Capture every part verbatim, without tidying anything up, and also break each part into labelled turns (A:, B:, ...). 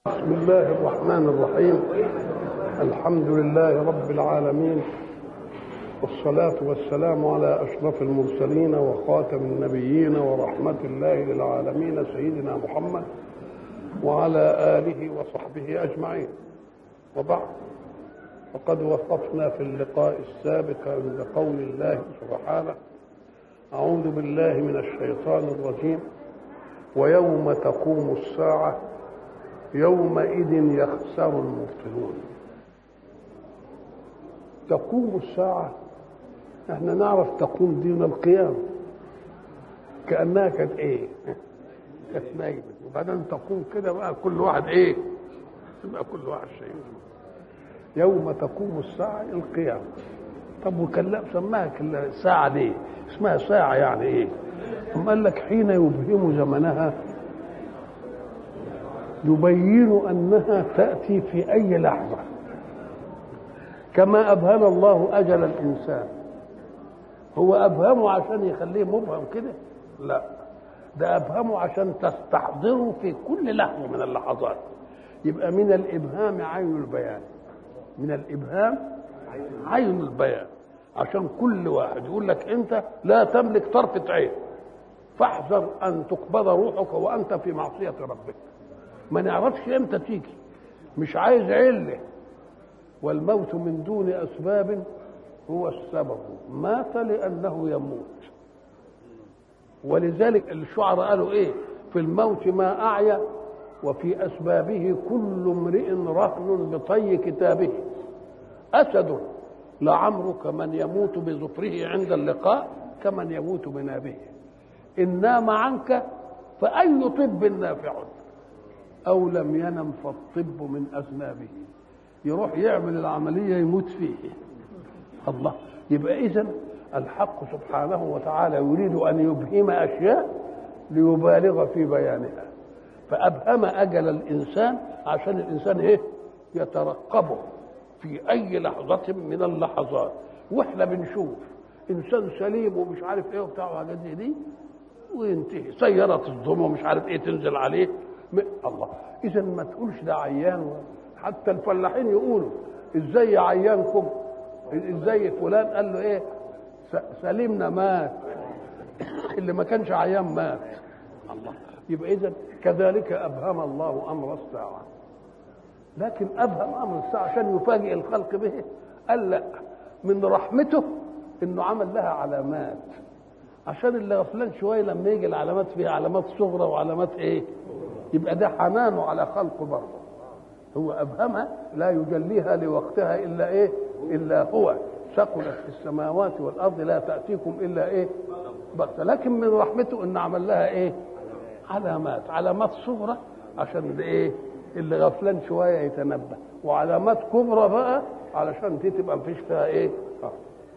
A: بسم الله الرحمن الرحيم. الحمد لله رب العالمين، والصلاة والسلام على أشرف المرسلين وخاتم النبيين ورحمة الله للعالمين سيدنا محمد وعلى آله وصحبه أجمعين. وبعد، فقد وقفنا في اللقاء السابق عند قول الله سبحانه: أعوذ بالله من الشيطان الرجيم: ويوم تقوم الساعة يومئذ يخسر المبطلون. تقوم الساعة، احنا نعرف تقوم دين القيام، كأنها كانت ايه؟ كانت نايمة، وبعدين تقوم كده بقى كل واحد ايه؟ يبقى كل واحد شيء. يوم تقوم الساعة القيام. طب وكلا سماها كلا ساعة ليه؟ اسمها ساعة يعني ايه؟ ثم قال لك حين يبهم زمنها يبين أنها تأتي في أي لحظة، كما أبهم الله أجل الإنسان. هو أبهمه عشان يخليه مبهم كده؟ لا، ده أبهمه عشان تستحضره في كل لحظة من اللحظات. يبقى من الإبهام عين البيان، من الإبهام عين البيان، عشان كل واحد يقول لك أنت لا تملك طرفة عين، فاحذر أن تقبض روحك وأنت في معصية ربك. ما نعرفش امتى تيجي، مش عايز عله. والموت من دون اسباب هو السبب، مات لانه يموت. ولذلك الشعراء قالوا ايه؟ في الموت ما اعيا وفي اسبابه كل امرئ رهن بطي كتابه. اسد لعمرك من يموت بظفره عند اللقاء كمن يموت بنابه. ان نام عنك فاي طب نافع أو لم ينم فالطب من أذنابه. يروح يعمل العملية يموت فيه. الله. يبقى إذن الحق سبحانه وتعالى يريد أن يبهم أشياء ليبالغ في بيانها، فأبهم أجل الإنسان عشان الإنسان إيه؟ يترقبه في أي لحظة من اللحظات. وإحنا بنشوف إنسان سليم ومش عارف إيه وبتاع وحاجات زي دي وينتهي، سيارة تصدمه ومش عارف إيه تنزل عليه. الله. اذا ما تقولش ده عيان. حتى الفلاحين يقولوا ازاي عيانكم، ازاي فلان قال له ايه؟ سليمنا مات، اللي ما كانش عيان مات. الله. يبقى اذا كذلك ابهم الله امر الساعه، لكن ابهم امر الساعه عشان يفاجئ الخلق به. قال لا، من رحمته انه عمل لها علامات، عشان اللي غفلان شويه لما يجي العلامات فيها علامات صغرى وعلامات ايه؟ يبقى ده حنانه على خلقه برضه. هو أبهمها لا يجليها لوقتها إلا إيه؟ إلا هو. ثقلت في السماوات والأرض لا تأتيكم إلا إيه؟ بغتة. لكن من رحمته إن عمل لها إيه؟ علامات، علامات صغرى عشان إيه؟ اللي غفلان شوية يتنبه، وعلامات كبرى بقى علشان دي تبقى مفيش فيها إيه؟ آه.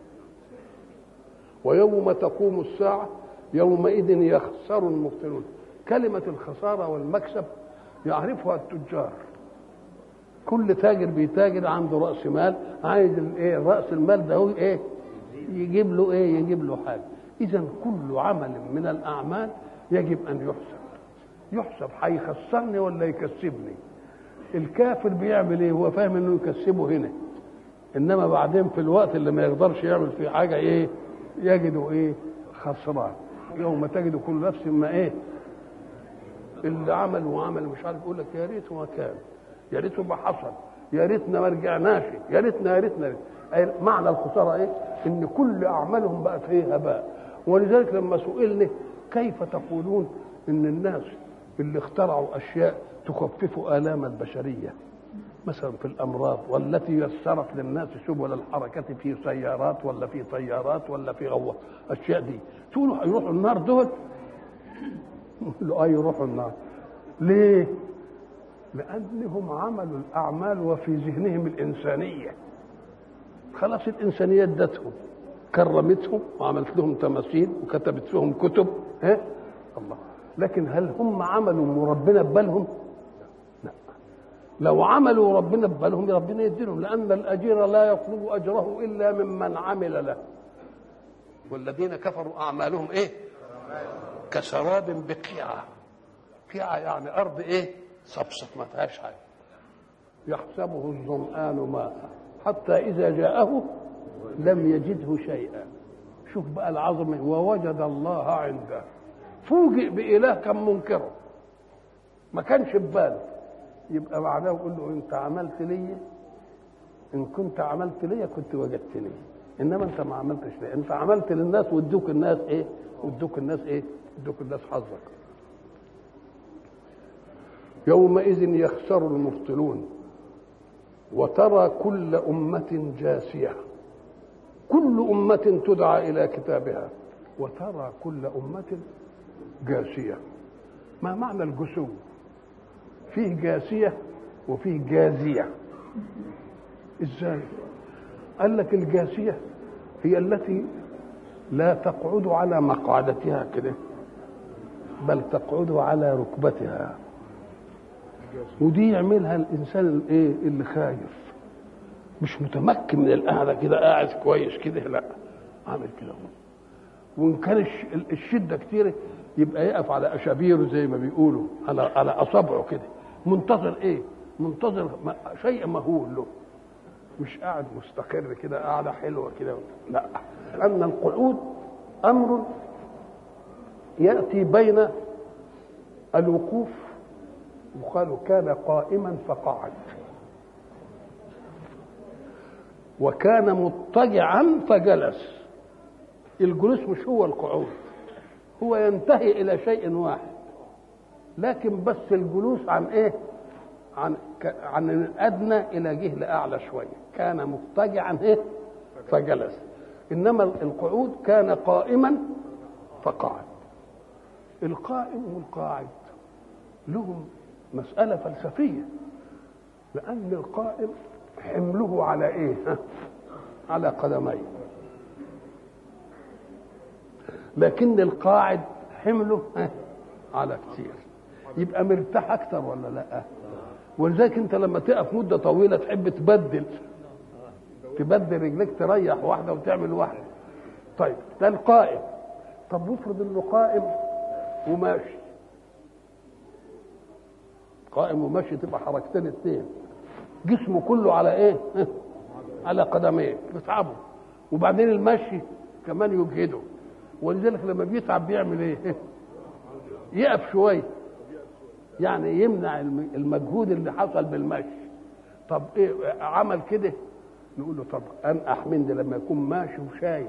A: ويوم تقوم الساعة يومئذ يخسر المبطلون. كلمة الخسارة والمكسب يعرفها التجار. كل تاجر بيتاجر عنده رأس مال، عايز الايه؟ رأس المال ده هو ايه؟ يجيب له ايه؟ يجيب له حاجة. إذا كل عمل من الأعمال يجب أن يحسب. يحسب هيخسرني ولا يكسبني. الكافر بيعمل ايه؟ هو فاهم انه يكسبه هنا، انما بعدين في الوقت اللي ما يقدرش يعمل فيه حاجة ايه؟ يجده ايه؟ خسران. يوم تجد كل نفس ما ايه؟ اللي عمل وعمل مش عارف، يقول لك يا ريت ما كان، يا ريت ما حصل، يا ريتنا ما رجعناش، يا ريتنا يا ريتنا. معنى الخساره ايه؟ ان كل اعمالهم بقت ايه؟ هباء. ولذلك لما سئلنا كيف تقولون ان الناس اللي اخترعوا اشياء تخفف الام البشريه مثلا في الامراض، والتي يسرت للناس سبل الحركه في سيارات ولا في طيارات ولا في غوات، الاشياء دي تقولوا يروحوا النار دول؟ له اي يروحوا النار. ليه؟ لانهم عملوا الاعمال وفي ذهنهم الانسانيه. خلاص الانسانيه ادتهم، كرمتهم وعملت لهم تماثيل وكتبت فيهم كتب. ها الله. لكن هل هم عملوا وربنا ببالهم؟ لا. لو عملوا وربنا ببالهم ربنا يديلهم، لان الاجير لا يطلب اجره الا ممن عمل له. والذين كفروا اعمالهم ايه؟ كسراب بقيعه. قيعه يعني ارض ايه؟ صفصف ما فيهاش حاجه. يحسبه الظمآن ماء حتى إذا جاءه لم يجده شيئا. شوف بقى العظمة، ووجد الله عنده. فوجئ بإله كان منكره ما كانش بباله، يبقى معناه يقول له أنت عملت لي، إن كنت عملت لي كنت وجدتني، إنما أنت ما عملتش لي، أنت عملت للناس وادوك الناس إيه؟ وادوك الناس إيه؟ ادوك الناس حظك. يومئذ يخسر المبطلون وترى كل أمة جاثية، كل أمة تدعى إلى كتابها، وترى كل أمة جاثية. ما معنى الجسو؟ فيه جاثية وفيه جاذية. إزاي؟ قال لك الجاثية هي التي لا تقعد على مقعدتها كده، بل تقعد على ركبتها، ودي يعملها الانسان الايه اللي خايف، مش متمكن من القعده كده، قاعد كويس كده، لا عامل كده. وان كان الشده كتير يبقى يقف على اشابيره زي ما بيقولوا، على على اصابعه كده، منتظر ايه؟ منتظر شيء مهول له، مش قاعد مستقر كده قاعده حلوه كده، لا. لان القعود امر ياتي بين الوقوف، وقالوا كان قائما فقعد، وكان مضطجعا فجلس. الجلوس مش هو القعود، هو ينتهي الى شيء واحد، لكن بس الجلوس عن ايه؟ عن عن الادنى الى جهه اعلى شويه. كان مضطجعا ايه؟ فجلس. انما القعود كان قائما فقعد. القائم والقاعد لهم مسألة فلسفية، لأن القائم حمله على إيه؟ على قدميه، لكن القاعد حمله على كتير، يبقى مرتاح أكتر ولا لا؟ ولذلك أنت لما تقف مدة طويلة تحب تبدل تبدل رجلك، تريح واحدة وتعمل واحدة. طيب ده القائم. طب افرض إنه قائم وماشي، قائم وماشي تبقى حركتين اثنين، جسمه كله على ايه؟ على قدميه، بيتعبوا، وبعدين المشي كمان يجهده، ولذلك لما بيتعب بيعمل ايه؟ يقف شويه، يعني يمنع المجهود اللي حصل بالمشي. طب ايه عمل كده؟ نقول له طب انقح من ده لما يكون ماشي وشايل،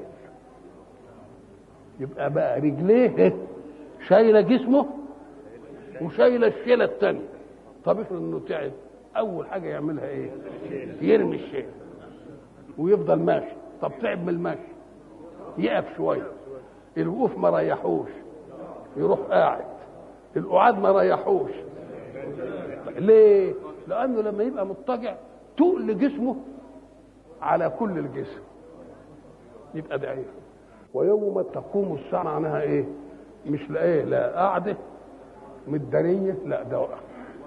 A: يبقى بقى رجليه شايله جسمه وشايله الشيله الثانيه. طب افرض انه تعب، اول حاجه يعملها ايه؟ يرمي الشيء ويفضل ماشي. طب تعب من المشي، يقف شويه، الوقوف ما ريحوش، يروح قاعد، القعاد ما ريحوش. ليه؟ لانه لما يبقى مضطجع تقل جسمه على كل الجسم، يبقى ضعيف. ويوم تقوم الساعه معناها ايه؟ مش لا ايه، لا قاعده مداريه، لا ده وقف.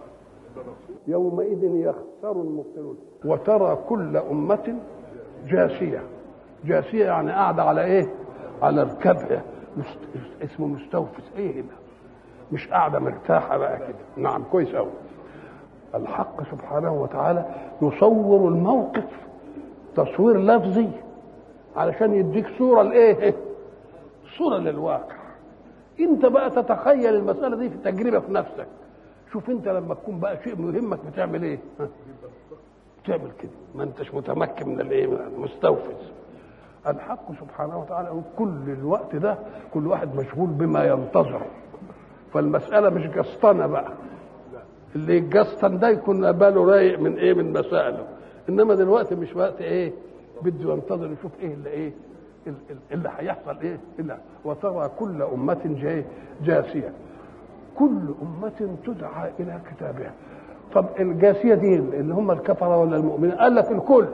A: يومئذ يخسر المبطلون وترى كل أمة جاثية. جاثية يعني قاعدة على إيه؟ على ركبها، مست... اسمه مستوفز. إيه ده؟ مش قاعدة مرتاحة بقى كده. نعم كويس أوي. الحق سبحانه وتعالى يصور الموقف تصوير لفظي علشان يديك صورة لإيه؟ صورة للواقع. أنت بقى تتخيل المسألة دي في تجربة في نفسك. شوف انت لما تكون بقى شيء مهمك بتعمل ايه؟ بتعمل كده، ما انتش متمكن من الايه؟ من المستوفز. الحق سبحانه وتعالى يقول كل الوقت ده كل واحد مشغول بما ينتظره، فالمساله مش جسطنه بقى. اللي يتجسطن ده يكون باله رايق من ايه؟ من مسائله. انما دلوقتي مش وقت ايه؟ بده ينتظر يشوف ايه اللي ايه؟ اللي هيحصل ايه؟ إلا وترى كل امه جاثيه، كل أمة تدعى إلى كتابها. طب الجاثية دي اللي هم الكفرة ولا المؤمنين؟ قال لك الكل،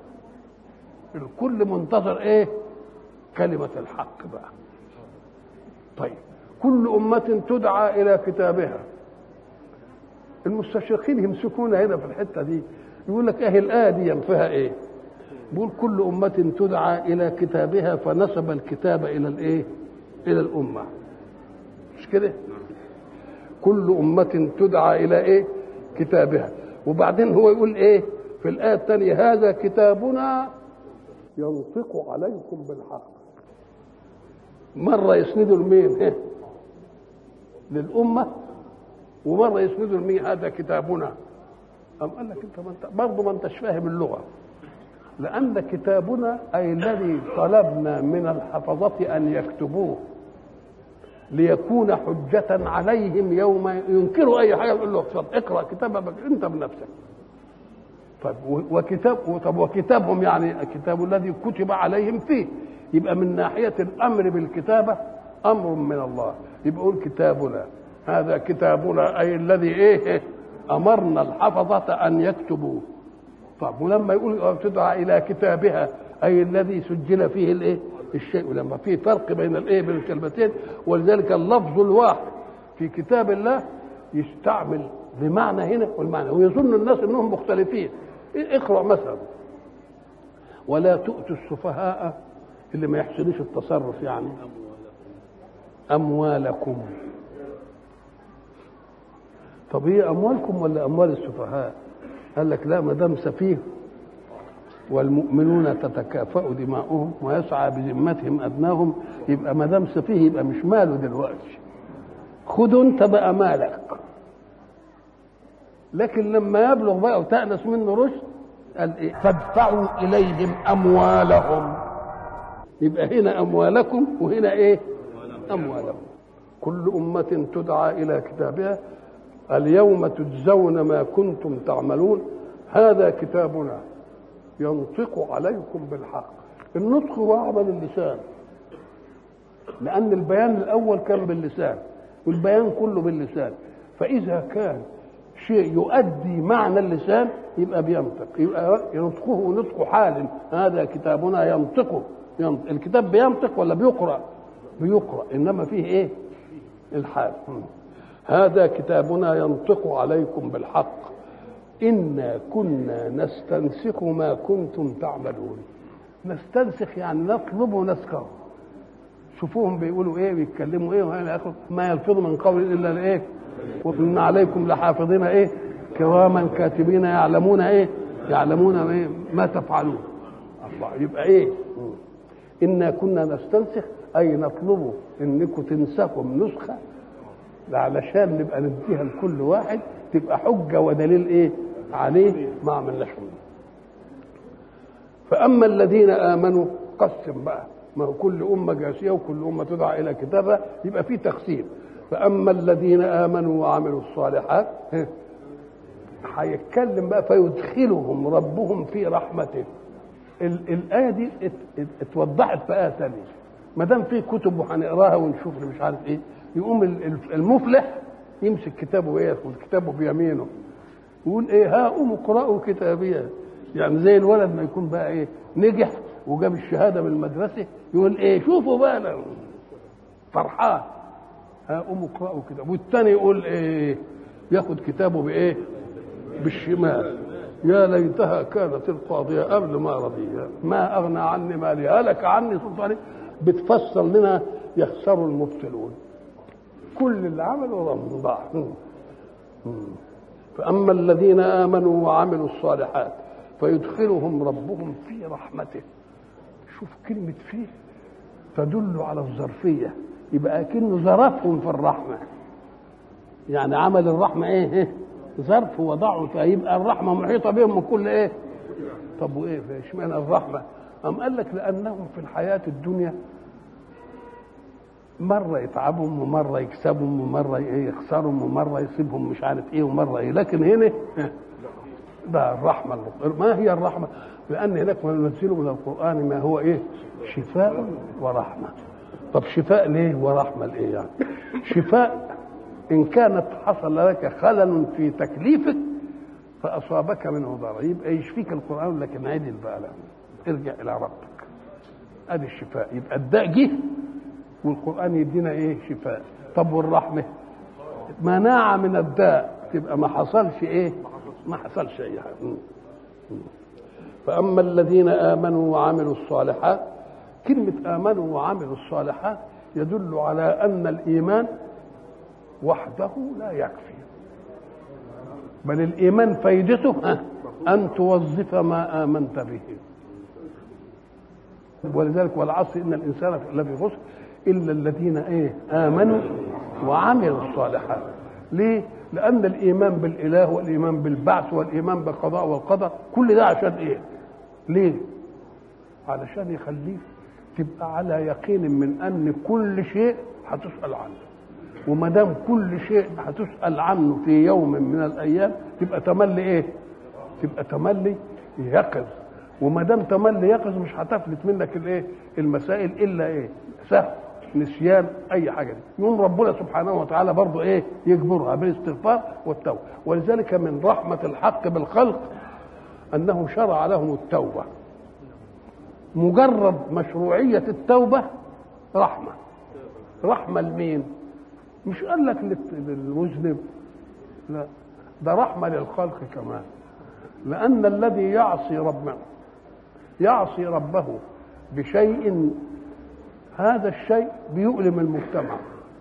A: الكل منتظر إيه؟ كلمة الحق بقى. طيب كل أمة تدعى إلى كتابها. المستشرقين يمسكون هنا في الحتة دي، يقول لك إيه الآية دي فيها إيه؟ بيقول كل أمة تدعى إلى كتابها، فنسب الكتاب إلى الإيه؟ إلى الأمة. مش كده؟ كل أمة تدعى إلى إيه؟ كتابها. وبعدين هو يقول ايه في الآية الثانية هذا كتابنا ينطق عليكم بالحق. مرة يسندوا لمين؟ للأمة، ومرة يسندوا لمين؟ هذا كتابنا. أم قال لك انت برضه ما انتش فاهم اللغة، لأن كتابنا أي الذي طلبنا من الحفظة أن يكتبوه ليكون حجة عليهم يوم ينكروا أي حاجة. يقول له اقرأ كتابك أنت بنفسك. طب وكتاب طب وكتابهم يعني الكتاب الذي كتب عليهم فيه، يبقى من ناحية الأمر بالكتابة أمر من الله. يبقى يقول كتابنا هذا كتابنا أي الذي إيه أمرنا الحفظة أن يكتبوه. طب ولما يقول تدعى إلى كتابها أي الذي سجل فيه الإيه الشيء، ولما في فرق بين الإيه بين الكلمتين، ولذلك اللفظ الواحد في كتاب الله يستعمل بمعنى هنا والمعنى، ويظن الناس أنهم مختلفين. اقرأ مثلا ولا تؤتوا السفهاء اللي ما يحسنش التصرف يعني أموالكم. طب هي أموالكم ولا أموال السفهاء؟ قال لك لا، ما دام سفيه والمؤمنون تتكافأ دماؤهم ويسعى بذمتهم أدناهم، يبقى ما دام سفيه يبقى مش ماله دلوقتي، خده أنت بقى مالك. لكن لما يبلغ بقى وتأنس منه رشد قال إيه؟ فادفعوا إليهم أموالهم. يبقى هنا أموالكم وهنا إيه؟ أموالهم. كل أمة تدعى إلى كتابها اليوم تجزون ما كنتم تعملون هذا كتابنا ينطق عليكم بالحق. النطق هو عمل اللسان، لأن البيان الأول كان باللسان والبيان كله باللسان، فإذا كان شيء يؤدي معنى اللسان يبقى بينطق، يبقى ينطقه نطق حال. هذا كتابنا ينطقه ينطق. الكتاب بينطق ولا بيقرأ؟ بيقرأ، إنما فيه إيه؟ الحال. هذا كتابنا ينطق عليكم بالحق إنا كنا نستنسخ ما كنتم تعملون. نستنسخ يعني نطلب ونسخه. شوفوهم بيقولوا ايه بيتكلموا ايه وهنا اخر ما يلفظ من قول الا الايه وإن عليكم لحافظين ايه كراما كاتبين يعلمون ايه يعلمون ايه ما تفعلون. الله. يبقى ايه إنا كنا نستنسخ اي نطلبوا انكم تنسخوا نسخه علشان نبقى نديها لكل واحد تبقى حجه ودليل ايه عليه ما عملناش. فاما الذين امنوا قسم بقى، ما هو كل امه جاسيه وكل امه تدعى الى كتابها يبقى في تقسيم. فاما الذين امنوا وعملوا الصالحات هيتكلم بقى فيدخلهم ربهم في رحمته. الايه دي اتوضحت في ايه ثانيه، ما دام في كتب وهنقراها ونشوف مش عارف ايه، يقوم المفلح يمسك كتابه وياخد كتابه بيمينه يقول ايه ها قوموا اقرأوا كتابيه. يعني زي الولد ما يكون بقى ايه نجح وجاب الشهاده من المدرسه يقول ايه شوفوا بقى فرحان ها قوموا اقرأوا كتابه. والثاني يقول ايه ياخد كتابه بايه بالشمال يا ليتها كانت القاضيه قبل ما رضي ما اغنى عني مالي هلك عني سلطاني. بتفسر لنا يخسر المبطلون كل اللي عملوا ضم ضاع. فأما الذين آمنوا وعملوا الصالحات فيدخلهم ربهم في رحمته. شوف كلمة فيه تدل على الظرفية، يبقى كأنه ظرفهم في الرحمة. يعني عمل الرحمة ايه ظرف وضعه، فيبقى الرحمة محيطة بهم من كل ايه. طب وايه اشمعنى الرحمة؟ أم قال لك لأنهم في الحياة الدنيا مرة يتعبهم ومرة يكسبهم ومرة يخسرهم ومرة يصيبهم مش عارف ايه ومرة ايه. لكن هنا ده الرحمة. ما هي الرحمة؟ لأن هناك ننزل من القرآن ما هو ايه شفاء ورحمة. طب شفاء ليه ورحمة ليه؟ يعني شفاء إن كانت حصل لك خلل في تكليفك فأصابك منه ضرر يبقى يشفيك القرآن، لكن عدل بقى لا ارجع إلى ربك. ادي الشفاء، يبقى الداء جه والقرآن يدينا ايه شفاء. طب والرحمة مناعة من الداء، تبقى ما حصلش ايه ما حصلش اي حاجة. فأما الذين آمنوا وعملوا الصالحات، كلمة آمنوا وعملوا الصالحات يدل على أن الإيمان وحده لا يكفي، بل الإيمان فايدته أن توظف ما آمنت به. ولذلك والعصر إن الإنسان لفي خسر إلا الذين إيه آمنوا وعملوا الصالحات. ليه؟ لأن الإيمان بالإله والإيمان بالبعث والإيمان بالقضاء والقدر كل ده عشان إيه؟ ليه؟ علشان يخليك تبقى على يقين من أن كل شيء هتسأل عنه، وما دام كل شيء هتسأل عنه في يوم من الأيام تبقى تملي إيه؟ تبقى تملي يقظ. وما دام تملي يقظ مش هتفلت منك الإيه؟ المسائل إلا إيه؟ سهل نسيان أي حاجة دي. يوم ربنا سبحانه وتعالى برضه إيه؟ يجبرها بالاستغفار والتوبة. ولذلك من رحمة الحق بالخلق أنه شرع لهم التوبة. مجرد مشروعية التوبة رحمة. رحمة لمين؟ مش قال لك للمذنب، لا، ده رحمة للخلق كمان. لأن الذي يعصي ربه يعصي ربه بشيء، هذا الشيء بيؤلم المجتمع،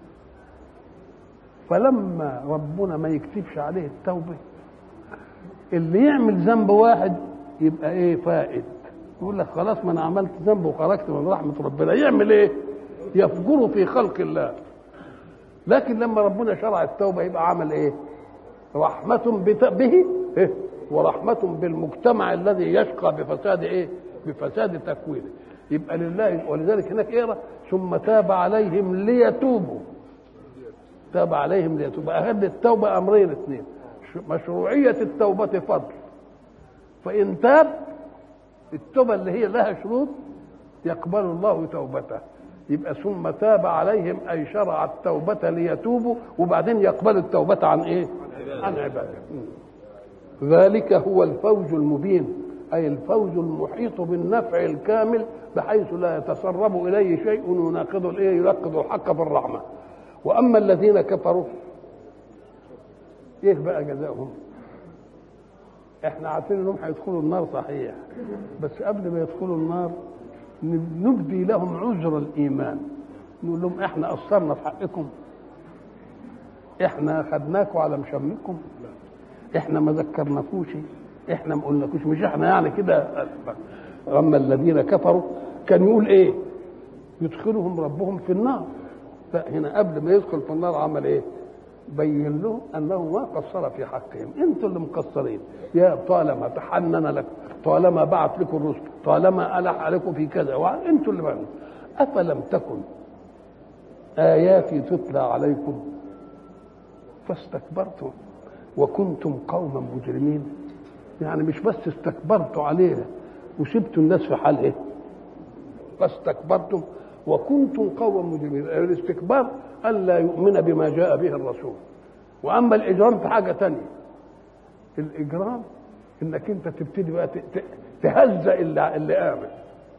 A: فلما ربنا ما يكتبش عليه التوبة اللي يعمل ذنب واحد يبقى ايه؟ فائد. يقول لك خلاص ما انا عملت ذنب وخرجت من رحمة ربنا، يعمل ايه؟ يفجر في خلق الله. لكن لما ربنا شرع التوبة يبقى عمل ايه؟ رحمة به إيه؟ ورحمة بالمجتمع الذي يشقى بفساد ايه؟ بفساد تكوينه. يبقى لله. ولذلك هناك اقرا ثم تاب عليهم ليتوبوا. تاب عليهم ليتوبوا. اخذ التوبة امرين اثنين، مشروعية التوبة فضل، فإن تاب التوبة اللي هي لها شروط يقبل الله توبته. يبقى ثم تاب عليهم أي شرع التوبة ليتوبوا، وبعدين يقبل التوبة عن إيه؟ عن عباده. ذلك هو الفوز المبين، أي الفوز المحيط بالنفع الكامل بحيث لا يتسرب إليه شيء يناقض الإيه؟ يناقض الحق في الرحمة. وأما الذين كفروا إيه بقى جزاؤهم؟ إحنا عارفين إنهم هيدخلوا النار صحيح، بس قبل ما يدخلوا النار نبدي لهم عذر الإيمان، نقول لهم إحنا قصرنا في حقكم، إحنا خدناكم على مشمكم، إحنا ما ذكرناكوش، إحنا ما قلناكوش، مش إحنا يعني كده. أما الذين كفروا كان يقول إيه؟ يدخلهم ربهم في النار. لا، هنا قبل ما يدخل في النار عمل إيه؟ بين لهم أنه ما قصر في حقهم، أنتم اللي مقصرين. يا طالما تحنن لكم، طالما بعث لكم الرسل، طالما ألح عليكم في كذا، وأنتم اللي بعملوا. أفلم تكن آياتي تتلى عليكم فاستكبرتم وكنتم قوما مجرمين. يعني مش بس استكبرتوا عليها وسبتوا الناس في حال ايه؟ فاستكبرتم وكنتم قوما مجرمين. الاستكبار ألا يؤمن بما جاء به الرسول. وأما الإجرام في حاجة تانية. الإجرام إنك أنت تبتدي بقى تهزأ اللي, اللي آمن.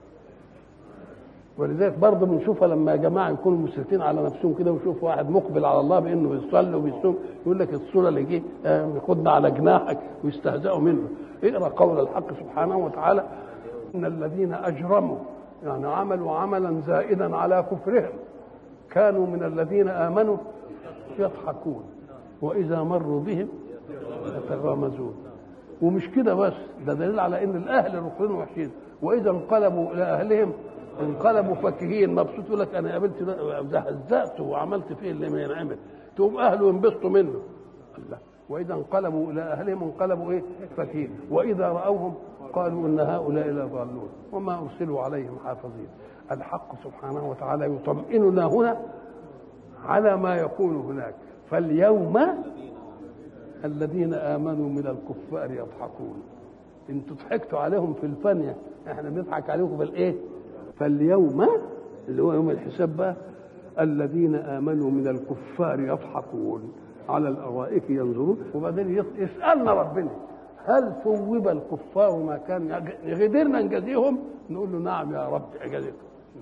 A: ولذلك برضه بنشوفها لما يا جماعة يكونوا مسرفين على نفسهم كده ويشوف واحد مقبل على الله بأنه يصلي وبيصوم، يقول لك الصورة اللي جه ياخدنا على جناحك ويستهزئوا منه. اقرأ قول الحق سبحانه وتعالى: إن الذين أجرموا يعني عملوا عملا زائدا على كفرهم كانوا من الذين آمنوا يضحكون وإذا مروا بهم يتغامزون. ومش كده بس، ده دليل على ان الاهل الرقيين وحشين. واذا انقلبوا الى اهلهم انقلبوا فكهين مبسوط. يقول لك انا قابلت ده هزأته وعملت فيه اللي ما ينعمل، تقوم اهله ينبسطوا منه. الله. واذا انقلبوا الى اهلهم انقلبوا ايه؟ فكهين. واذا راوهم قالوا ان هؤلاء لضالون وما ارسلوا عليهم حافظين. الحق سبحانه وتعالى يطمئننا هنا على ما يكون هناك. فاليوم الذين آمنوا من الكفار يضحكون. انتوا ضحكتوا عليهم في الفانية، احنا بنضحك عليكم بالايه؟ فاليوم اللي هو يوم الحساب بقى الذين آمنوا من الكفار يضحكون على الأرائك ينظرون. وبعدين يسألنا ربنا: هل ثوب الكفار ما كان قدرنا نجازيهم؟ نقول له: نعم يا رب أجازيكم.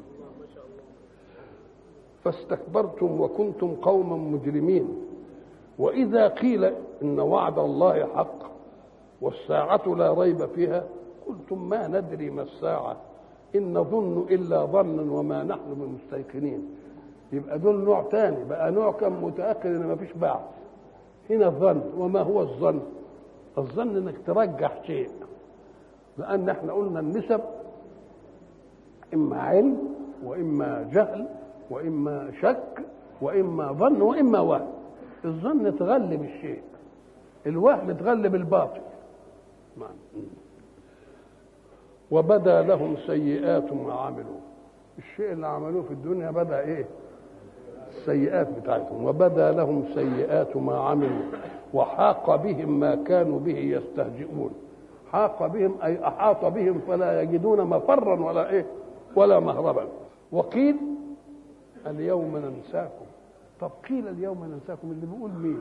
A: فاستكبرتم وكنتم قوما مجرمين. وإذا قيل إن وعد الله حق والساعة لا ريب فيها قلتم ما ندري ما الساعة إن نظن إلا ظنا وما نحن بمستيقنين. يبقى دول نوع تاني بقى، نوع كان متأكد إن ما فيش بعث. هنا الظن، وما هو الظن؟ الظن انك ترجح شيء، لان احنا قلنا النسب اما علم واما جهل واما شك واما ظن واما وهم. الظن تغلب الشيء، الوهم تغلب الباطل. وبدا لهم سيئات ما عملوا، الشيء اللي عملوه في الدنيا بدا ايه؟ السيئات بتاعتهم. وبدا لهم سيئات ما عملوا وحاق بهم ما كانوا به يستهزئون. حاق بهم اي احاط بهم فلا يجدون مفرا ولا ايه ولا مهربا. وقيل اليوم ننساكم. طب قيل اليوم ننساكم، اللي بيقول مين؟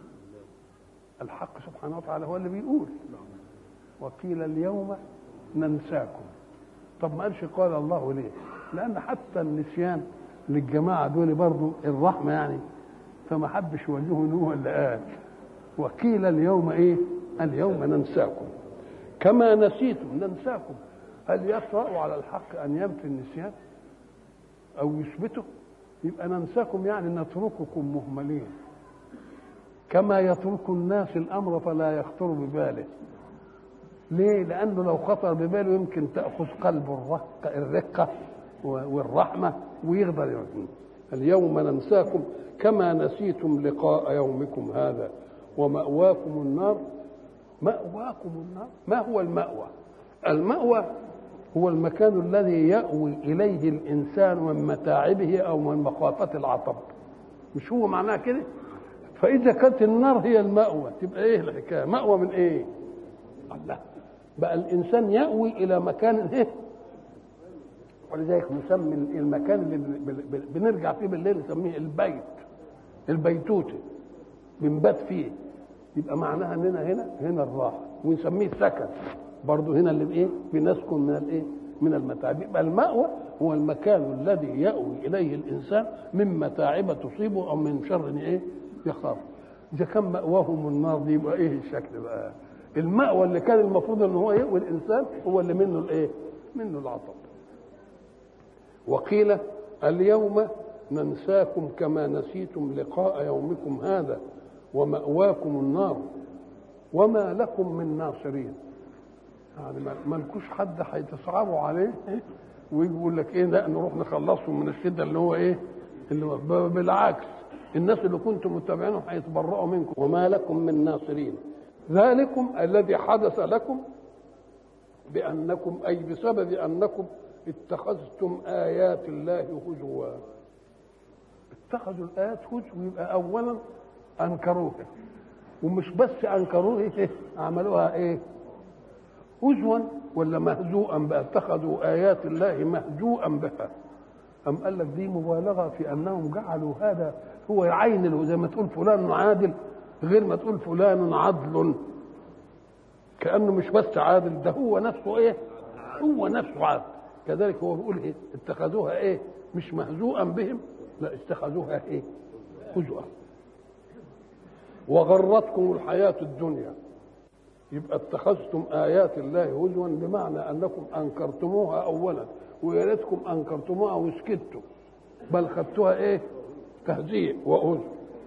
A: الحق سبحانه وتعالى هو اللي بيقول. وقيل اليوم ننساكم. طب ما قالش قال الله ليه؟ لان حتى النسيان للجماعه دول برضو الرحمه يعني، فما حبش يوجهه ان هو اللي قال. وقيل اليوم ايه؟ اليوم ننساكم كما نسيتم. ننساكم، هل يطرأ على الحق ان ينفي النسيان او يثبته؟ يبقى ننساكم يعني نترككم مهملين، كما يترك الناس الامر فلا يخطر بباله. ليه؟ لانه لو خطر بباله يمكن تاخذ قلبه الرقه الرقه والرحمه ويغدر يرحمه. اليوم ننساكم كما نسيتم لقاء يومكم هذا ومأواكم النار. مأواكم النار. ما هو المأوى؟ المأوى هو المكان الذي يأوي إليه الإنسان من متاعبه أو من مخافة العطب. مش هو معناه كده؟ فإذا كانت النار هي المأوى تبقى إيه الحكاية؟ مأوى من إيه؟ الله. بقى الإنسان يأوي إلى مكان إيه؟ ولذلك نسمي المكان اللي بنرجع فيه بالليل نسميه البيت، البيتوتة، بنبات فيه. يبقى معناها اننا هنا هنا الراحه، ونسميه سكن برضه هنا اللي بايه؟ بنسكن من الايه؟ من المتاعب. يبقى المأوى هو المكان الذي يأوي اليه الانسان من متاعب تصيبه او من شر ايه؟ يخاف. اذا كان مأواهم النار دي يبقى ايه الشكل بقى؟ المأوى اللي كان المفروض ان هو يأوي الانسان هو اللي منه الايه؟ منه العطب. وقيل اليوم ننساكم كما نسيتم لقاء يومكم هذا ومأواكم النار وما لكم من ناصرين. يعني ما لكوش حد هيتصعبوا عليه ويقول لك ايه لا نروح نخلصهم من الشده اللي هو ايه اللي هو بالعكس الناس اللي كنتم متابعينهم هيتبرؤوا منكم. وما لكم من ناصرين ذلكم الذي حدث لكم بأنكم أي بسبب أنكم اتخذتم آيات الله هزوا. اتخذوا الآيات هزوا يبقى أولا أنكروها، ومش بس أنكروها عملوها إيه؟ هزوا ولا مهزوءا بقى. اتخذوا آيات الله مهزوءا بها. أم قال لك دي مبالغة في أنهم جعلوا هذا هو عين، زي ما تقول فلان عادل غير ما تقول فلان عدل، كأنه مش بس عادل ده هو نفسه إيه؟ هو نفسه عادل. كذلك هو بيقول إيه؟ اتخذوها إيه؟ مش مهزوءا بهم، لا اتخذوها إيه؟ هزوا. وغرتكم الحياة الدنيا. يبقى اتخذتم آيات الله هزوا بمعنى أنكم أنكرتموها أولا، ويا ريتكم أنكرتموها وسكتوا، بل خدتوها إيه؟ تهزيء وهزو.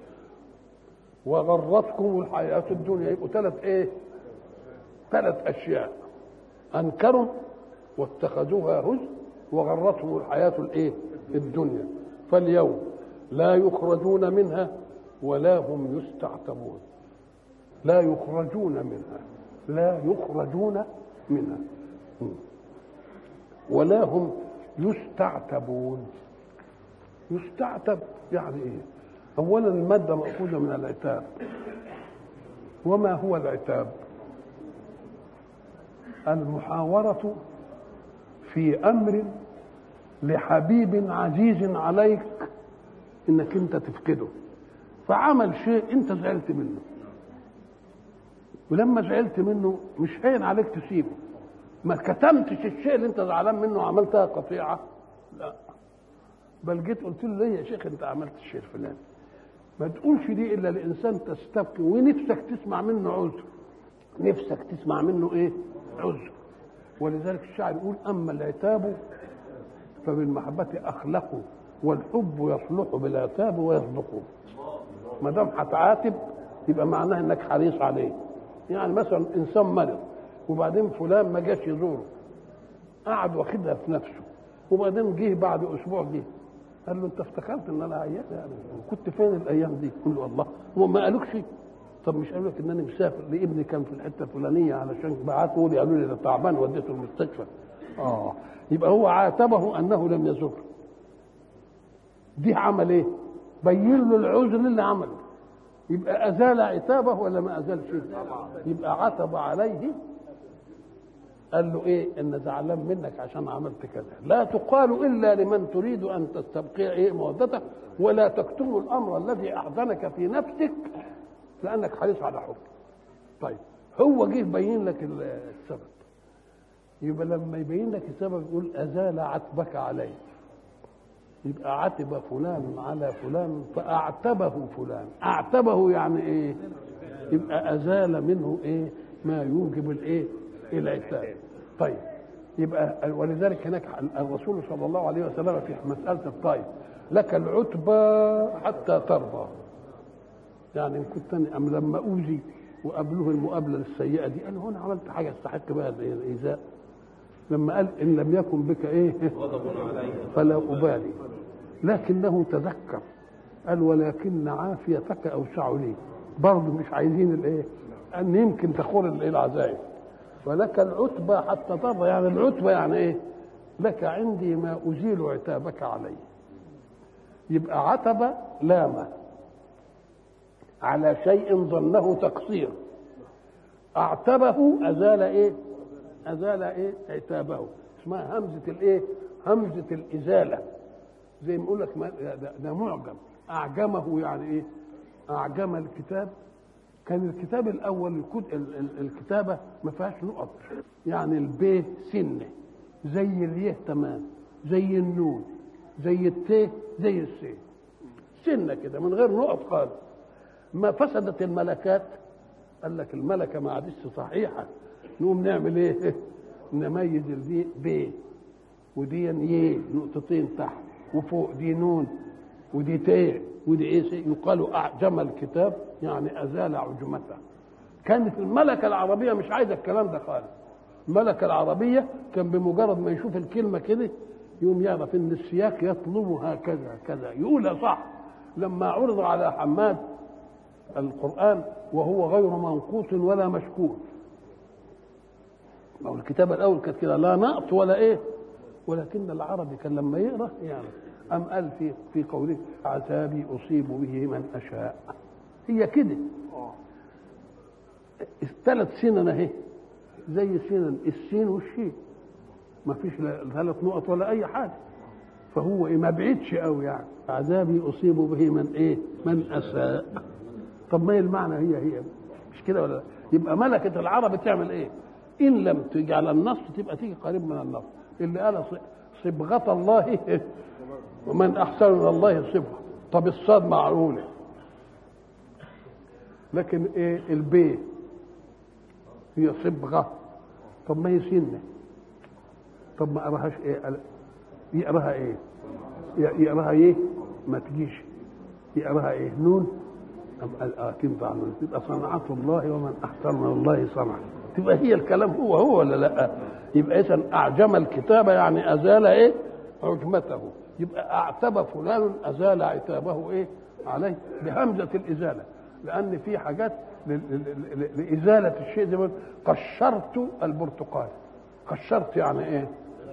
A: وغرتكم الحياة الدنيا. يبقوا ثلاث إيه؟ ثلاث أشياء: أنكروا واتخذوها هزو وغرتهم الحياة الإيه؟ الدنيا. فاليوم لا يخرجون منها ولا هم يستعتبون. لا يخرجون منها، لا يخرجون منها ولا هم يستعتبون. يستعتب يعني ايه؟ اولا الماده ماخوذه من العتاب. وما هو العتاب؟ المحاوره في امر لحبيب عزيز عليك انك انت تفقده، فعمل شيء انت زعلت منه، ولما زعلت منه مش هين عليك تسيبه. ما كتمتش الشيء اللي انت زعلان منه وعملتها قطيعه، لا، بل جيت قلت له ليه يا شيخ انت عملت الشيء الفلاني. ما تقولش دي الا لانسان تستبكي ونفسك تسمع منه عذر، نفسك تسمع منه ايه؟ عذر. ولذلك الشاعر يقول اما العتاب فبالمحبه اخلقوا والحب يصلح بالعتاب ويصدقوا. ما دام هتعاتب يبقى معناه انك حريص عليه، يعني مثلا انسان مرض وبعدين فلان ما جاش يزوره، قعد واخدها في نفسه، وبعدين جه بعد اسبوع جه قال له انت افتكرت ان انا عيان يعني كنت فين الايام دي؟ قال له الله هو ما قالوكش؟ طب مش قالوا لك ان انا مسافر لابني كان في الحته الفلانيه علشان بعتوا لي قالوا لي ده تعبان وديته المستشفى. اه يبقى هو عاتبه انه لم يزور. دي عمل ايه؟ بين له العذر اللي عمله. يبقى ازال عتابه ولا ما ازال شيء؟ يبقى عتب عليه، قال له ايه؟ ان زعلان منك عشان عملت كذا. لا تقال الا لمن تريد ان تستبقي ايه مودته، ولا تكتم الامر الذي احزنك في نفسك لانك حريص على حب. طيب هو جه يبين لك السبب، يبقى لما يبين لك السبب يقول ازال عتبك عليه. يبقى عتب فلان على فلان فاعتبه فلان. اعتبه يعني ايه؟ يبقى ازال منه ايه؟ ما يوجب الايه؟ العتاب. طيب يبقى ولذلك هناك الرسول صلى الله عليه وسلم في مساله الطيب لك العتبى حتى ترضى. يعني ان كنت ام لما اوذي وقابله المقابله السيئه دي قال هنا عملت حاجه استحق بقى الايذاء. لما قال ان لم يكن بك ايه فلا ابالي، لكنه تذكر قال ولكن عافيتك اوسع لي. برضه مش عايزين الايه؟ ان يمكن تخور العزائم. ولك العتبى حتى ترضى، يعني العتبى يعني ايه؟ لك عندي ما ازيل عتابك علي. يبقى عتب لامه على شيء ظنه تقصير، اعتبه ازال ايه؟ ازال ايه؟ عتابه. اسمها همزه الايه؟ همزه الازاله. زي ما يقول لك ده, ده معجم، اعجمه يعني ايه؟ اعجم الكتاب. كان الكتاب الاول الكتابه ما فيهاش نقط، يعني الب سنه زي اليه تمام، زي النون، زي الت، زي الس، سنه كده من غير نقط خالص. ما فسدت الملكات قال لك الملكه ما عادش صحيحه، نقوم نعمل ايه؟ نميز دي ب ودي ي نقطتين تحت وفوق، دي نون ودي ت ودي ايه، يقال اعجم الكتاب يعني ازال عجمته. كانت الملكه العربيه مش عايزه الكلام ده خالص. الملكه العربيه كان بمجرد ما يشوف الكلمه كده يقوم يعرف ان السياق يطلبها كذا كذا، يقولها صح. لما عرض على حماد القرآن وهو غير منقوص ولا مشكوك، ما هو الكتابة الأول كانت كده لا نقص ولا إيه، ولكن العربي كان لما يقرأ يعني أم قال في في قوله عذابي أصيب به من أشاء. هي كده الثلاث سنن أهي زي سنن السين والشين، ما فيش ثلاث نقط ولا أي حاجة. فهو إيه ما بعيدش قوي يعني عذابي أصيب به من إيه؟ من أساء. طب ما هي المعنى هي هي مش كده ولا؟ يبقى ملكة العرب تعمل ايه؟ ان لم تجعل النص تبقى تيجي قريب من النص. اللي قال صبغة الله ومن احسن من الله صبغة. طب الصاد معقولة، لكن ايه البي هي صبغة. طب ما هي سنة، طب ما قراهاش ايه؟ يقراها ايه؟ يقراها ايه؟ ما تجيش. يقراها ايه؟ نون. اه تنفع، تبقى صنعة الله ومن احسن من الله صنعا. تبقى هي الكلام هو هو ولا لا؟ يبقى اذا اعجم الكتابه يعني ازال ايه؟ عجمته. يبقى اعتب فلان ازال عتابه ايه؟ عليه بهمزه الازاله، لان في حاجات لازاله الشيء. زي ما قشرت البرتقال. قشرت يعني ايه؟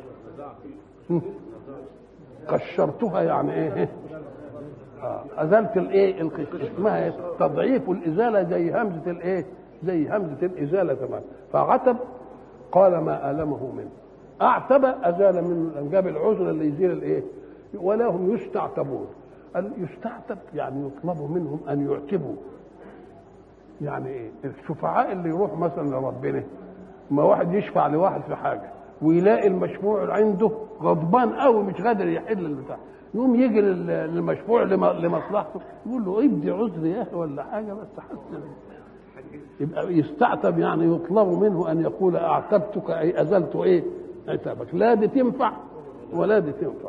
A: قشرتها يعني ايه؟ ازلت الايه؟ القشر. اسمها تضعيف الازاله زي همزه الايه؟ زي همزه الازاله تمام. فعتب قال ما المه منه. اعتب ازال منه، جاب العذر اللي يزيل الايه؟ ولا هم يستعتبون. يستعتب يعني يطلب منهم ان يعتبوا. يعني ايه؟ الشفعاء اللي يروح مثلا لربنا، ما واحد يشفع لواحد في حاجه ويلاقي المشفوع عنده غضبان قوي مش قادر يحل البتاع، يقوم يجي للمشفوع لمصلحته يقول له ابدي عذر يا اخي ولا حاجه بس حسن. يبقى يستعتب يعني يطلب منه ان يقول اعتبتك اي ازلت ايه؟ عتابك. لا دي تنفع ولا دي تنفع.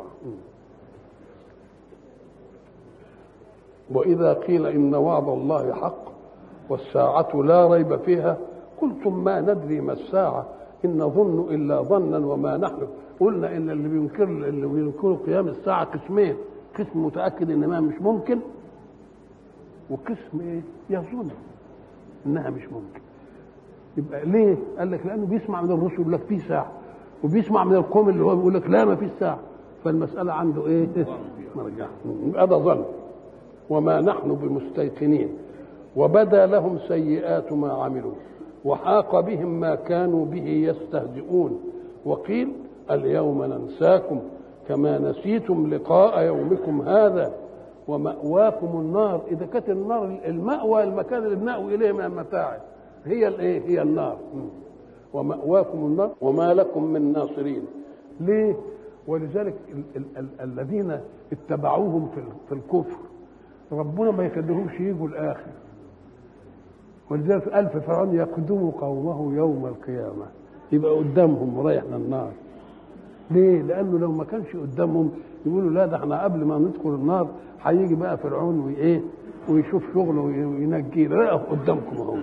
A: واذا قيل ان وعد الله حق والساعه لا ريب فيها قلتم ما ندري ما الساعة إن نظن إلا ظنا وما نحن. قلنا إن اللي بينكر اللي بينكروا قيام الساعة قسمين، قسم متأكد إن ما مش ممكن، وقسم إيه يظن إنها مش ممكن. يبقى ليه؟ قال لك لأنه بيسمع من الرسل يقول لك في ساعة، وبيسمع من القوم اللي هو بيقول لك لا ما فيش ساعة، فالمسألة عنده إيه؟ مرجع. هذا ظن وما نحن بمستيقنين. وبدا لهم سيئات ما عملوا وحاق بهم ما كانوا به يستهزئون. وقيل اليوم ننساكم كما نسيتم لقاء يومكم هذا ومأواكم النار. إذا كانت النار المأوى المكان اللي بنأوي إليه من المتاعب هي الايه؟ هي النار. ومأواكم النار وما لكم من ناصرين. ليه؟ ولذلك ال- ال- ال- الذين اتبعوهم في في الكفر ربنا ما يخليهمش يجوا الاخر. ولذلك قال في فرعون يقدم قومه يوم القيامه، يبقى قدامهم ورايح للنار. ليه؟ لانه لو ما كانش قدامهم يقولوا لا ده احنا قبل ما ندخل النار هيجي بقى فرعون وايه ويشوف شغله وينجيه. لا قدامكم اهو،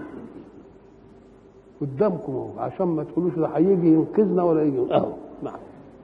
A: قدامكم اهو، عشان ما تقولوش ده هيجي ينقذنا ولا يجي اهو. نعم.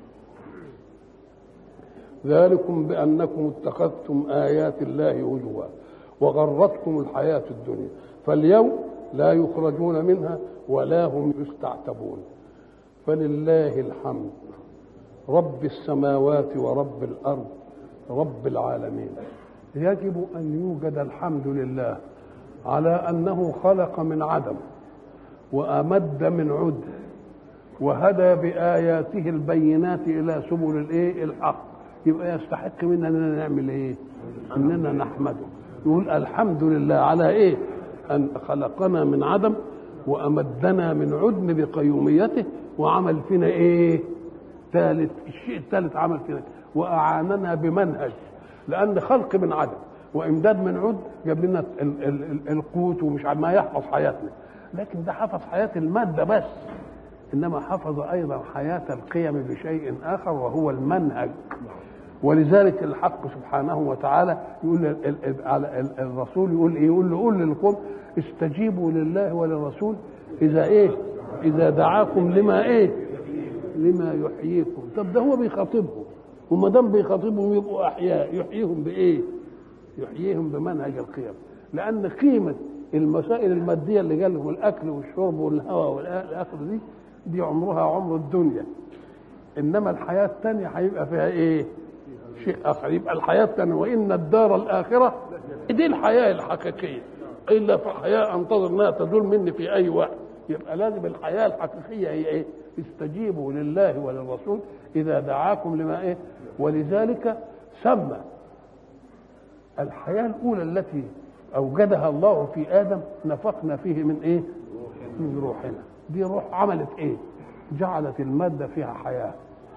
A: ذلكم بأنكم اتخذتم آيات الله هزوا وغرتكم الحياة الدنيا فاليوم لا يخرجون منها ولا هم يستعتبون. فلله الحمد رب السماوات ورب الأرض رب العالمين. يجب أن يوجد الحمد لله على أنه خلق من عدم وأمد من عد وهدى بآياته البينات إلى سبل الإيه؟ الحق. يبقى يستحق منا اننا نعمل ايه؟ اننا نحمده. يقول الحمد لله على ايه؟ ان خلقنا من عدم وامدنا من عدم بقيوميته وعمل فينا ايه؟ ثالث الشيء الثالث عمل فينا واعاننا بمنهج. لان خلق من عدم وامداد من عد جاب لنا القوت ومش ما يحفظ حياتنا، لكن ده حفظ حياه الماده بس، انما حفظ ايضا حياه القيم بشيء اخر وهو المنهج. ولذلك الحق سبحانه وتعالى يقول على الرسول يقول ايه؟ يقول له قول للقوم استجيبوا لله وللرسول اذا ايه؟ اذا دعاكم لما ايه؟ لما يحييكم. طب ده هو بيخاطبهم، وما دام بيخاطبهم يبقوا احياء، يحييهم بايه؟ يحييهم بمنهج القيم. لان قيمه المسائل الماديه اللي قال لهم الاكل والشرب والهواء والاخر دي دي عمرها عمر الدنيا، انما الحياه الثانيه هيبقى فيها ايه؟ شيء اخر. يبقى الحياه الثانيه وان الدار الاخره دي الحياه الحقيقيه، الا في الحياه انتظر انها تزول مني في اي وقت. يبقى لازم الحياه الحقيقيه هي ايه؟ استجيبوا لله وللرسول اذا دعاكم لما ايه؟ ولذلك سمى الحياه الاولى التي اوجدها الله في ادم نفخنا فيه من ايه؟ من روحنا. دي روح عملت ايه؟ جعلت الماده فيها حياه.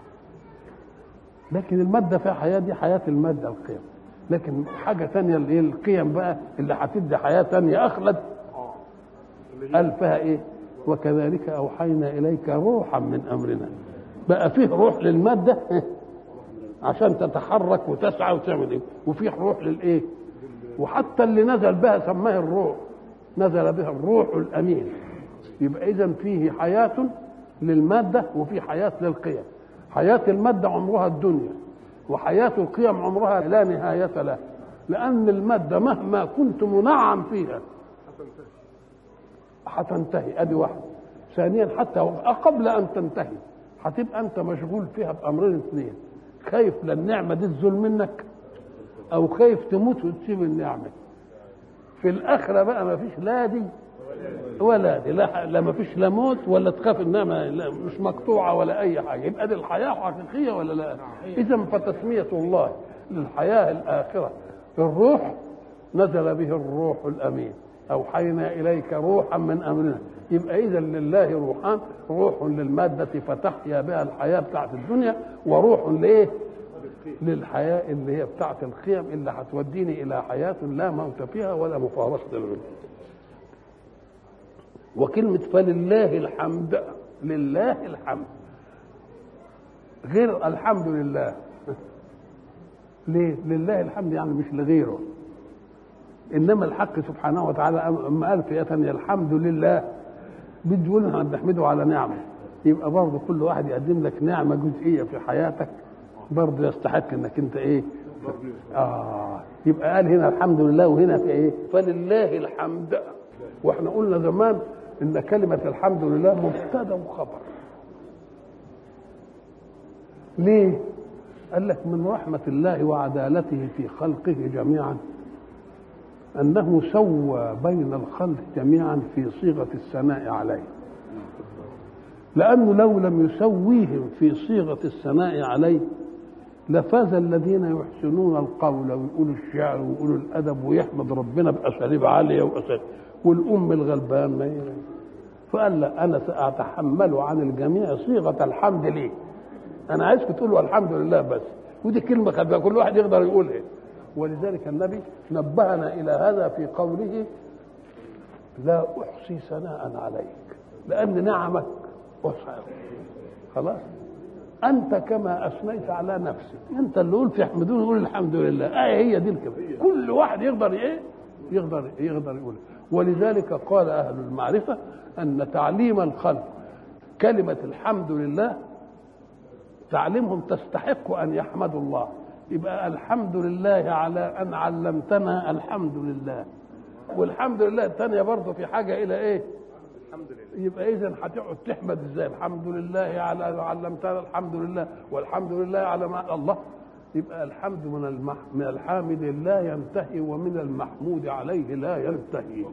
A: لكن الماده فيها حياه دي حياه الماده القيم. لكن حاجه ثانيه اللي هي القيم بقى اللي هتدي حياه ثانيه اخلد قال فيها ايه؟ وكذلك اوحينا اليك روحا من امرنا. بقى فيه روح للماده عشان تتحرك وتسعى وتعمل ايه، وفيه روح للايه؟ وحتى اللي نزل بها سماه الروح، نزل بها الروح الامين. يبقى اذا فيه حياه للماده وفي حياه للقيم. حياه الماده عمرها الدنيا، وحياه القيم عمرها لا نهايه له. لان الماده مهما كنت منعم فيها هتنتهي، ادي واحده. ثانيا حتى قبل ان تنتهي هتبقى انت مشغول فيها بامرين اثنين: خايف للنعمه دي تزول منك، او خايف تموت وتسيب النعمه. في الاخره بقى ما فيش لا دي ولا دي، لا, لا ما فيش لا موت ولا تخاف النعمه مش مقطوعه ولا اي حاجه. يبقى دي الحياه حقيقيه ولا لا؟ اذا فتسميه الله للحياه الاخره الروح، نزل به الروح الامين. اوحينا اليك روحا من امرنا. يبقى اذا لله روحان: روح للماده فتحيا بها الحياه بتاعت الدنيا، وروح لايه؟ للحياه اللي هي بتاعت القيم اللي هتوديني الى حياه لا موت فيها ولا مفارقه للعلم. وكلمه فلله الحمد، لله الحمد غير الحمد لله. ليه؟ لله الحمد يعني مش لغيره. انما الحق سبحانه وتعالى اما قال في ثانيه الحمد لله بتقول احنا بنحمده على نعمه، يبقى برضه كل واحد يقدم لك نعمه جزئيه في حياتك برضه يستحق انك انت ايه؟ اه يبقى قال هنا الحمد لله وهنا في ايه؟ فلله الحمد. واحنا قلنا زمان ان كلمه الحمد لله مبتدا وخبر. ليه؟ قال لك من رحمه الله وعدالته في خلقه جميعا انه سوى بين الخلق جميعا في صيغه الثناء عليه. لانه لو لم يسويهم في صيغه الثناء عليه لفاز الذين يحسنون القول ويقولوا الشعر ويقولوا الادب ويحمد ربنا باساليب عاليه واساليب، والام الغلبان ما هي. فقال لا، انا ساتحمل عن الجميع صيغه الحمد ليه. انا عايزك تقولوا الحمد لله بس، ودي كلمه خدها كل واحد يقدر يقولها. ولذلك النبي نبهنا الى هذا في قوله لا احصي ثناء عليك، لان نعمك احصى. خلاص انت كما اثنيت على نفسك، انت اللي قلت يحمدون قول الحمد لله. ايه هي دي الكلمه، كل واحد يقدر ايه يقدر يقدر يقول. ولذلك قال اهل المعرفه ان تعليم الخلق كلمه الحمد لله تعليمهم تستحق ان يحمدوا الله. يبقى الحمد لله على ان علمتنا الحمد لله، والحمد لله الثانيه برضه في حاجه الى ايه؟ الحمد لله. يبقى اذا هتقعد تحمد ازاي؟ الحمد لله على علمتنا الحمد لله، والحمد لله على ما الله. يبقى الحمد من المح... من الحامد لا ينتهي، ومن المحمود عليه لا ينتهي.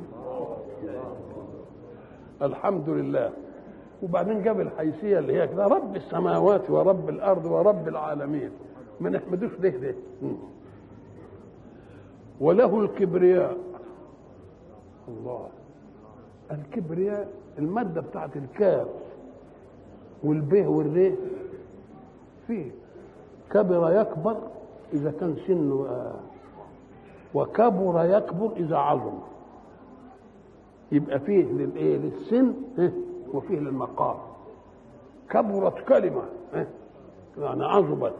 A: الحمد لله. وبعدين جاب الحيثيه اللي هي كده رب السماوات ورب الارض ورب العالمين. ما نحمدوش ليه ده؟ وله الكبرياء. الله. الكبرياء المادة بتاعت الكاف والبه والريه فيه كبر يكبر إذا كان سنه، وكبر يكبر إذا عظم. يبقى فيه للإيه؟ للسن وفيه للمقام. كبرت كلمة يعني عظمت.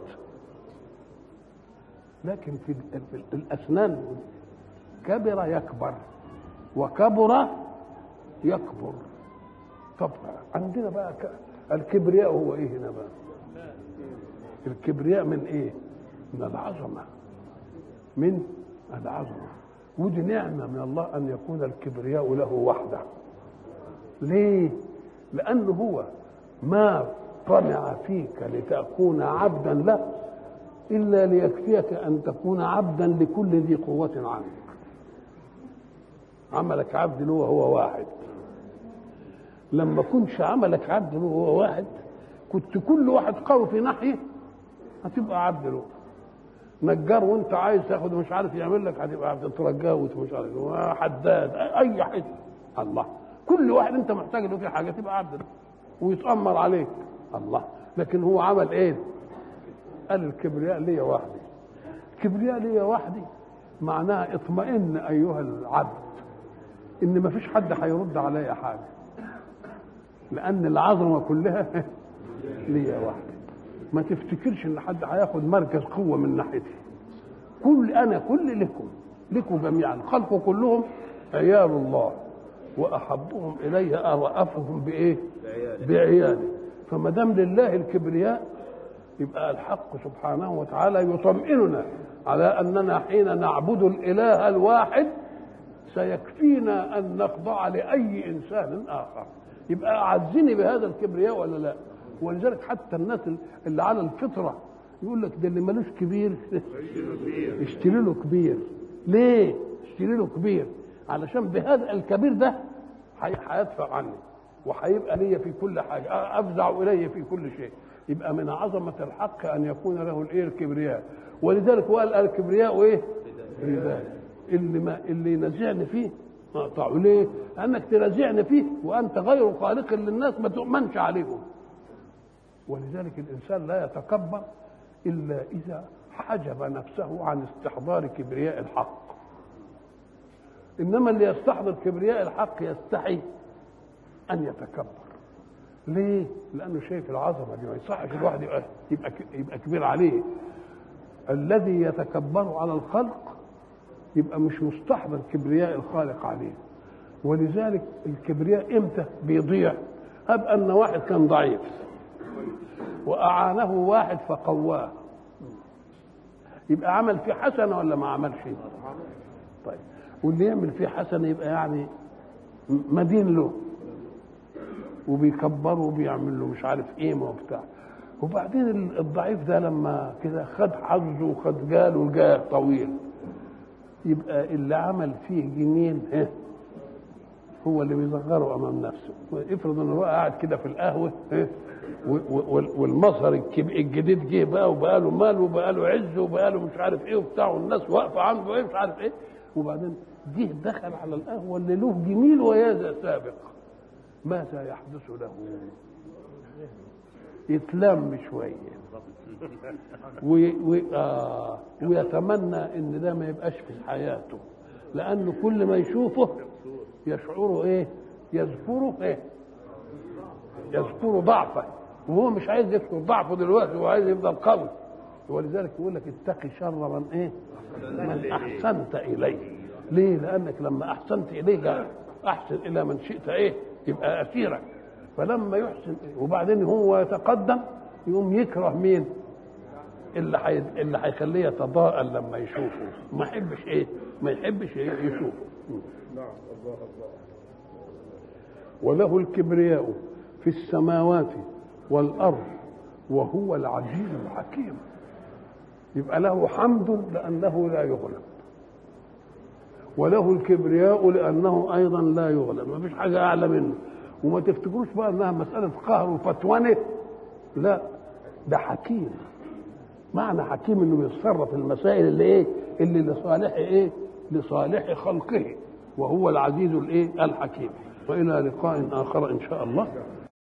A: لكن في الأسنان كبر يكبر وكبر يكبر. طب عندنا بقى الكبرياء هو ايه هنا بقى؟ الكبرياء من ايه؟ من العظمه، من العظمه. ودي نعمه من الله ان يكون الكبرياء له وحده. ليه؟ لانه هو ما طمع فيك لتكون عبدا له الا ليكفيك ان تكون عبدا لكل ذي قوه عنك. عملك عبد له هو واحد. لما كنتش عملك عبد له هو واحد كنت كل واحد قوي في ناحيه هتبقى عبد له. نجار وانت عايز تاخد مش عارف يعمل لك هتبقى عبد، ترجاوت مش عارف حداد اي حد. الله، كل واحد انت محتاج له في حاجه تبقى عبد له ويتامر عليك. الله. لكن هو عمل ايه؟ قال الكبرياء ليا وحدي. الكبرياء ليا وحدي معناها اطمئن ايها العبد ان ما فيش حد هيرد عليا حاجه، لان العظمه كلها ليا وحدي. ما تفتكرش ان حد هياخد مركز قوه من ناحيتي. كل انا كل لكم لكم جميعا. الخلق كلهم عيال الله واحبهم الي ارأفهم بايه؟ بعياله. فما دام لله الكبرياء يبقى الحق سبحانه وتعالى يطمئننا على اننا حين نعبد الاله الواحد سيكفينا ان نخضع لاي انسان اخر. يبقى اعزني بهذا الكبرياء ولا لا؟ ولذلك حتى الناس اللي على الفطره يقول لك ده اللي ملوش كبير اشتري له كبير. ليه اشتري له كبير؟ علشان بهذا الكبير ده هيدفع عني وهيبقى لي في كل حاجه، افزع اليه في كل شيء. يبقى من عظمه الحق ان يكون له الايه؟ الكبرياء. ولذلك قال الكبرياء وايه؟ رداء. اللي ما اللي ينازعني فيه اقطعه. ليه؟ لانك تنازعني فيه وانت غير خالق للناس ما تؤمنش عليهم. ولذلك الانسان لا يتكبر الا اذا حجب نفسه عن استحضار كبرياء الحق. انما اللي يستحضر كبرياء الحق يستحي ان يتكبر. ليه؟ لانه شايف العظمه دي. ما يصحش الواحد يبقى يبقى يبقى كبير عليه. الذي يتكبر على الخلق يبقى مش مستحضر كبرياء الخالق عليه. ولذلك الكبرياء امتى بيضيع؟ هب ان واحد كان ضعيف واعانه واحد فقواه، يبقى عمل فيه حسنه ولا ما عملش؟ طيب واللي يعمل فيه حسنه يبقى يعني مدين له وبيكبره وبيعمل له مش عارف ايه ما وبتاع. وبعدين الضعيف ده لما كده خد حظه وخد جاله الجاه طويل، يبقى اللي عمل فيه جميل ايه هو اللي بيصغره امام نفسه. افرض ان هو قاعد كده في القهوه ايه والمظهر الجديد جه بقى وبقى له مال وبقى له عز وبقى له مش عارف ايه وبتاع والناس واقفه عنده ايه مش عارف ايه، وبعدين جه دخل على القهوه اللي له جميل ويا سابق، ماذا يحدث له؟ يتلم شويه آه ويتمنى ان ده ما يبقاش في حياته، لانه كل ما يشوفه يشعره ايه؟ يذكره ايه؟ يذكره ضعفه، وهو مش عايز يذكر ضعفه دلوقتي، هو عايز يفضل قوي. ولذلك يقول لك اتقي شر من ايه؟ من احسنت اليه. ليه؟ لانك لما احسنت اليه احسن الى من شئت ايه؟ يبقى اسيرك. فلما يحسن وبعدين هو يتقدم يقوم يكره مين؟ اللي حي... اللي هيخليه يتضاءل لما يشوفه، ما يحبش ايه؟ ما يحبش إيه؟ يشوفه. نعم الله الله. وله الكبرياء في السماوات والارض وهو العزيز الحكيم. يبقى له حمد لانه لا يغلب، وله الكبرياء لانه ايضا لا يغلب، ما فيش حاجه اعلى منه. وما تفتكروش بقى انها مساله قهر وفتوانه، لا ده حكيم. معنى حكيم انه بيتصرف المسائل اللي ايه؟ اللي لصالح ايه؟ لصالح خلقه، وهو العزيز الايه؟ الحكيم. والى لقاء اخر ان شاء الله.